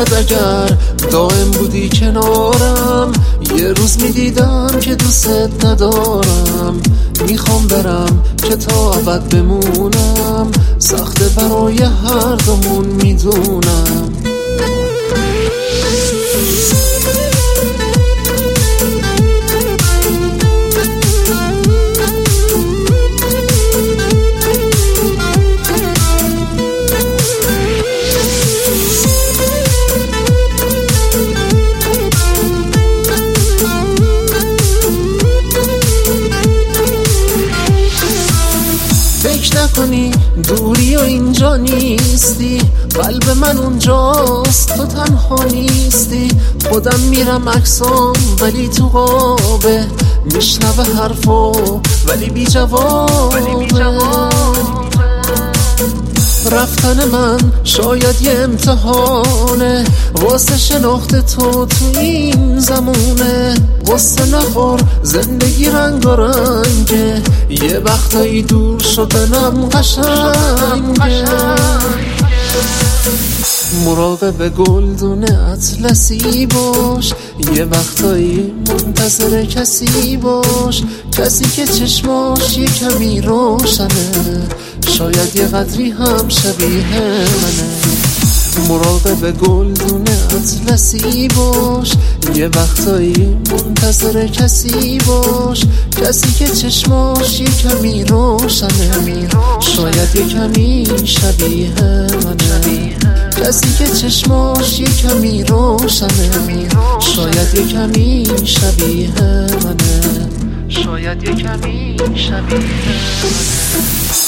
میشد اگر دائم بودی کنارم. یه روز میدیدم که دوست ندارم، میخوام برم که تا ابد بمونم. سخته برای هر دومون میدونم. فکر نکنی دوری و اینجا نیستی، قلب من اونجاست تو تنها نیستی. خودم میرم عکسام ولی تو قابه، میشنوه حرفا ولی بی جوابه. رفتن من شاید یه امتحانه واسه شناخت تو این زمونه. غصه نخور زندگی رنگ و رنگه، یه وقتایی دور شدنم قشنگه. مراقب گلدون اطلسی باش، یه وقتایی منتظر کسی باش، کسی که چشماش یه کمی روشنه، شاید یه قدری هم شبیه منه. مراقب گلدون اطلسی باش، یه وقتایی منتظر کسی باش، کسی که چشماش یه کمی روشنه، شاید یه کمی شبیه منه. کسی که چشماش یه کمی روشنه، شاید یه کمی شبیه منه، شاید یه کمی شبیه منه.